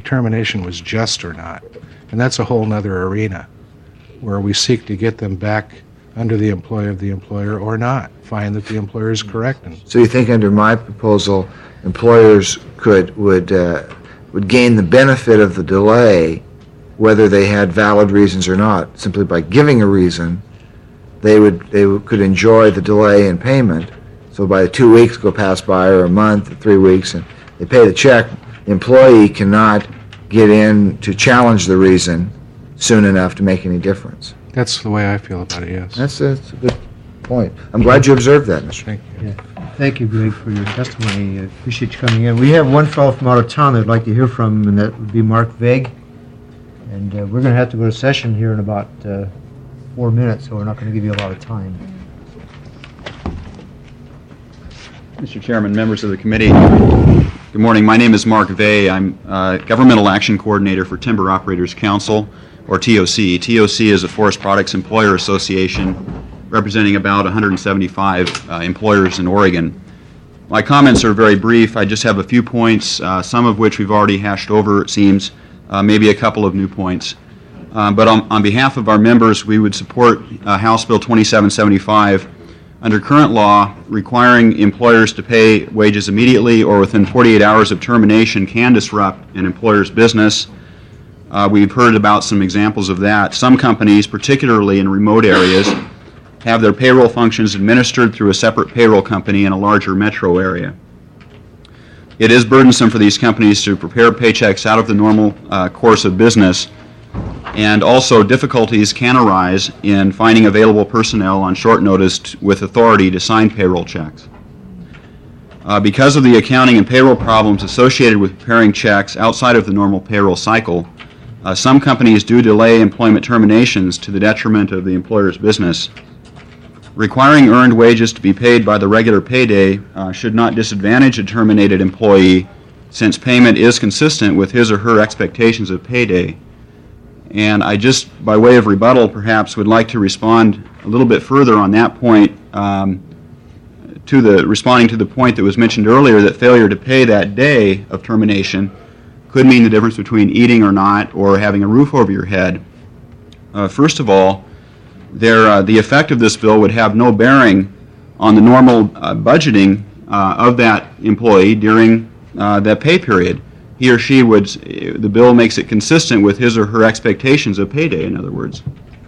termination was just or not. And that's a whole nother arena where we seek to get them back under the employ of the employer or not, find that the employer is correct. So you think under my proposal, employers would gain the benefit of the delay, whether they had valid reasons or not, simply by giving a reason, they could enjoy the delay in payment. So by 2 weeks go pass by, or a month, or 3 weeks, and they pay the check, the employee cannot get in to challenge the reason soon enough to make any difference. That's the way I feel about it, yes. That's a good point. I'm glad you observed that, Mr. Thank you. Yeah. Thank you, Greg, for your testimony. I appreciate you coming in. We have one fellow from out of town that I'd like to hear from, and that would be Mark Vague. And we're going to have to go to session here in about 4 minutes, so we're not going to give you a lot of time. Mr. Chairman, members of the committee, good morning. My name is Mark Vey. I'm Governmental Action Coordinator for Timber Operators Council, or TOC. TOC is a Forest Products Employer Association representing about 175 employers in Oregon. My comments are very brief. I just have a few points, some of which we've already hashed over, it seems, maybe a couple of new points. But on behalf of our members, we would support House Bill 2775. Under current law, requiring employers to pay wages immediately or within 48 hours of termination can disrupt an employer's business. We've heard about some examples of that. Some companies, particularly in remote areas, have their payroll functions administered through a separate payroll company in a larger metro area. It is burdensome for these companies to prepare paychecks out of the normal course of business, and also difficulties can arise in finding available personnel on short notice with authority to sign payroll checks. Because of the accounting and payroll problems associated with preparing checks outside of the normal payroll cycle, some companies do delay employment terminations to the detriment of the employer's business. Requiring earned wages to be paid by the regular payday should not disadvantage a terminated employee, since payment is consistent with his or her expectations of payday. And I just, by way of rebuttal, perhaps would like to respond a little bit further on that point, responding to the point that was mentioned earlier, that failure to pay that day of termination could mean the difference between eating or not, or having a roof over your head. First of all, the effect of this bill would have no bearing on the normal budgeting of that employee during that pay period. He or she the bill makes it consistent with his or her expectations of payday, in other words.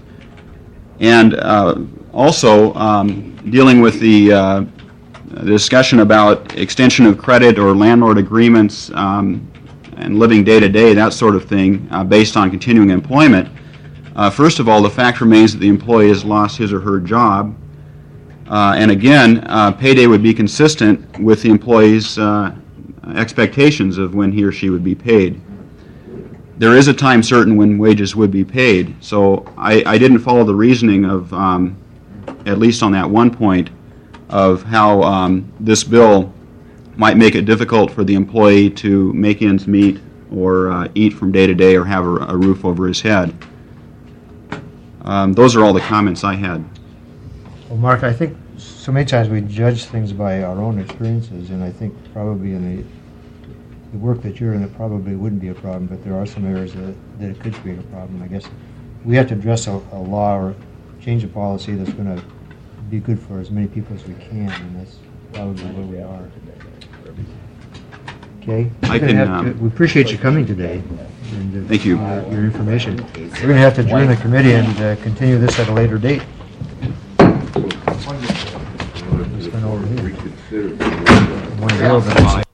And also, dealing with the discussion about extension of credit or landlord agreements and living day to day, that sort of thing, based on continuing employment. First of all, the fact remains that the employee has lost his or her job. And again, payday would be consistent with the employee's expectations of when he or she would be paid. There is a time certain when wages would be paid, so I didn't follow the reasoning of, at least on that one point, of how this bill might make it difficult for the employee to make ends meet or eat from day to day or have a roof over his head. Those are all the comments I had. Well, Mark, I think so many times we judge things by our own experiences, and I think probably in the work that you're in, it probably wouldn't be a problem, but there are some areas that it could create a problem. I guess we have to address a law or change a policy that's going to be good for as many people as we can, and that's probably where we are. Okay? We appreciate you coming today. And, thank you. Your information. We're going to have to adjourn the committee and continue this at a later date. Just went over here.